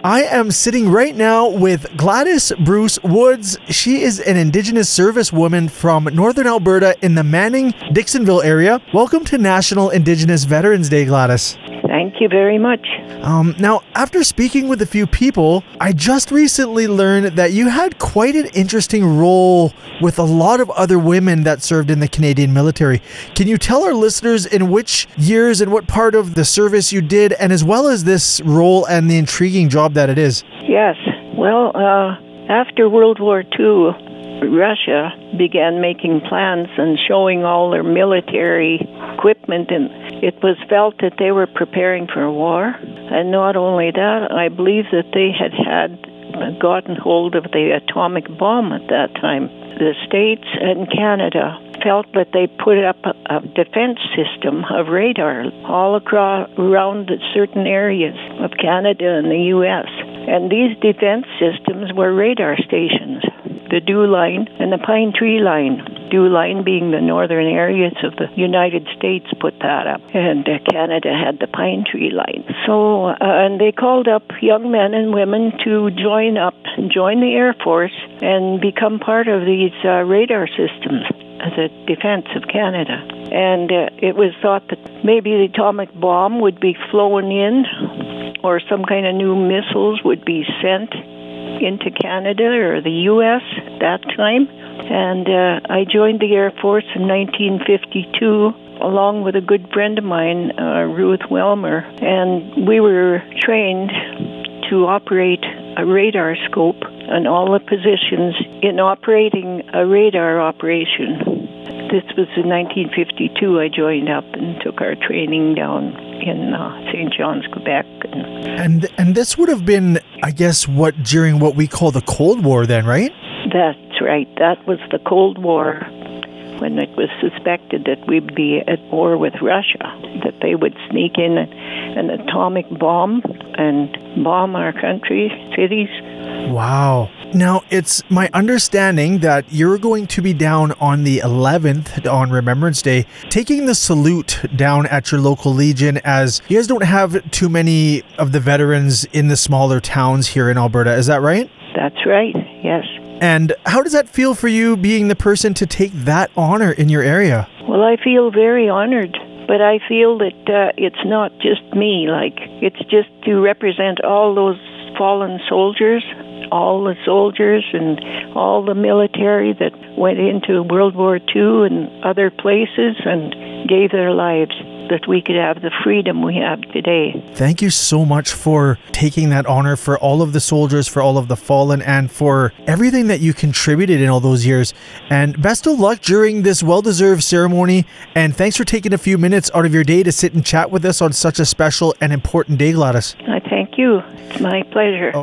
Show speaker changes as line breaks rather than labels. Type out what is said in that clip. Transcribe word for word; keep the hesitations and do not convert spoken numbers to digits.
I am sitting right now with Gladys Bruce Woods. She is an Indigenous service woman from Northern Alberta in the Manning-Dixonville area. Welcome to National Indigenous Veterans Day, Gladys.
Thank you very much.
Um, now, after speaking with a few people, I just recently learned that you had quite an interesting role with a lot of other women that served in the Canadian military. Can you tell our listeners in which years and what part of the service you did, and as well as this role and the intriguing job that it is?
Yes. Well, uh, after World War Two, Russia began making plans and showing all their military equipment, and it was felt that they were preparing for a war. And not only that, I believe that they had had gotten hold of the atomic bomb at that time. The States and Canada felt that they put up a, a defense system of radar all across around certain areas of Canada and the U S And these defense systems were radar stations. The Dew Line and the Pine Tree Line. Dew Line being the northern areas of the United States put that up, and uh, Canada had the Pine Tree Line. So, uh, and they called up young men and women to join up, join the Air Force, and become part of these uh, radar systems as a defense of Canada. And uh, it was thought that maybe the atomic bomb would be flown in, or some kind of new missiles would be sent into Canada or the U S that time. And uh, I joined the Air Force in nineteen fifty-two along with a good friend of mine, uh, Ruth Welmer, and we were trained to operate a radar scope on all the positions in operating a radar operation. This was in nineteen fifty-two. I joined up and took our training down in uh, Saint John's, Quebec.
And and this would have been, I guess, what during what we call the Cold War then, right?
That's right. That was the Cold War, when it was suspected that we'd be at war with Russia, that they would sneak in an atomic bomb and bomb our country, cities.
Wow. Now, it's my understanding that you're going to be down on the eleventh on Remembrance Day, taking the salute down at your local Legion, as you guys don't have too many of the veterans in the smaller towns here in Alberta. Is that right?
That's right, yes.
And how does that feel for you, being the person to take that honor in your area?
Well, I feel very honored, but I feel that uh, it's not just me. Like, it's just to represent all those fallen soldiers, all the soldiers and all the military that went into World War Two and other places and gave their lives, that we could have the freedom we have today.
Thank you so much for taking that honor, for all of the soldiers, for all of the fallen, and for everything that you contributed in all those years. And best of luck during this well-deserved ceremony. And thanks for taking a few minutes out of your day to sit and chat with us on such a special and important day, Gladys.
I thank you. It's my pleasure. Oh.